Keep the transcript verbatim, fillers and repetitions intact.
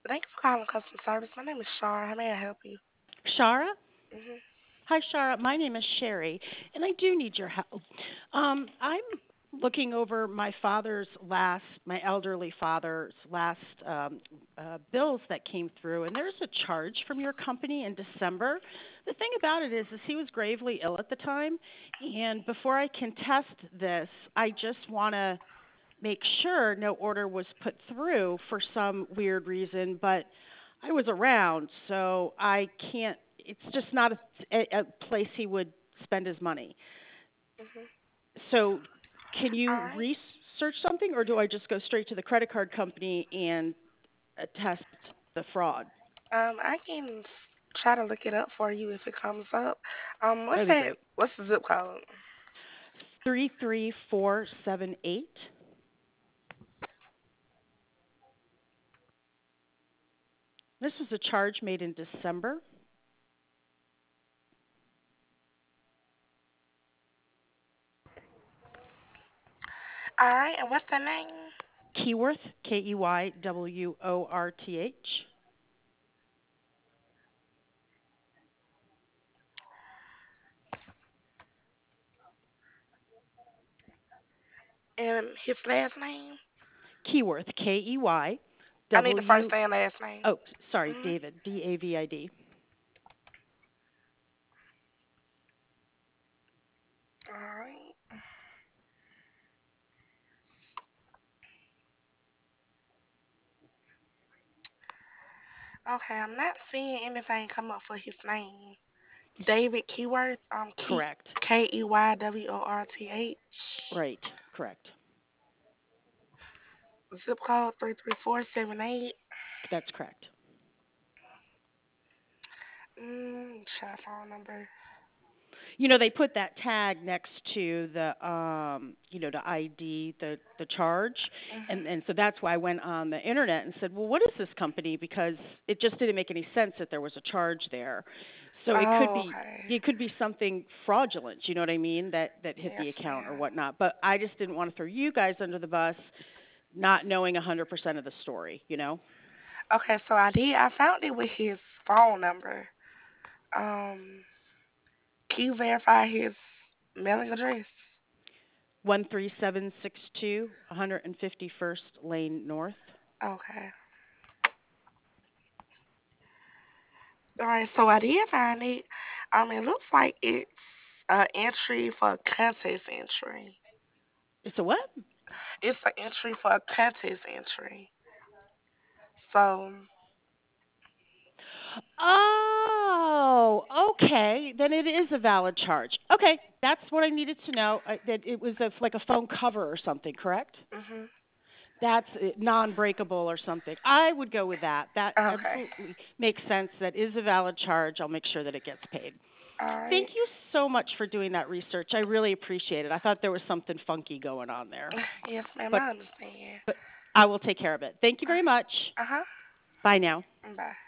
Thank you for calling customer service. My name is Shar. How may I help you? Shara? Mhm. Hi, Shara. My name is Sherry, and I do need your help. Um, I'm looking over my father's last, my elderly father's last um, uh, bills that came through, and there's a charge from your company in December. The thing about it is, is he was gravely ill at the time, and before I can test this, I just want to make sure no order was put through for some weird reason, but I was around, so I can't. It's just not a, a, a place he would spend his money. Mhm. So, can All you right. research something, or do I just go straight to the credit card company and attest the fraud? Um, I can s- try to look it up for you if it comes up. Um, what's That'd be that? great. What's the zip code? Three three four seven eight. This was a charge made in December. All right. And what's the name? Keyworth, K E Y W O R T H. And his last name? Keyworth, K E Y I need the first W. and last name. Oh, sorry, Mhm. David, D A V I D. All right. Okay. I'm not seeing anything come up for his name. David Keyworth. Um, Key Correct. K E Y W O R T H. Right. Correct. Zip code three three four seven eight. That's correct. Mm, chat phone number. You know, they put that tag next to the um, you know, the I D, the the charge, Mhm. and and so that's why I went on the internet and said, "Well, what is this company?" Because it just didn't make any sense that there was a charge there. So it could Oh, be okay. it could be something fraudulent, you know what I mean, that that hit the Yes, account or ma'am. whatnot. But I just didn't want to throw you guys under the bus, not knowing one hundred percent of the story, you know? Okay, so I did. I found it with his phone number. Um, can you verify his mailing address? one three seven six two, one fifty-first Lane North. Okay. All right, so I did find it. Um, it looks like it's an entry for a contest entry. It's a what? It's an entry for a contest entry. So, Oh, okay. Then it is a valid charge. Okay, that's what I needed to know. Uh, that it was a, like a phone cover or something, correct? mhm. That's uh, non-breakable or something. I would go with that. That Okay. absolutely makes sense. That is a valid charge. I'll make sure that it gets paid. All Thank right. you so much for doing that research. I really appreciate it. I thought there was something funky going on there, Yes, ma'am. but I understand. but I will take care of it. Thank you very much. Uh huh. Bye now. Bye.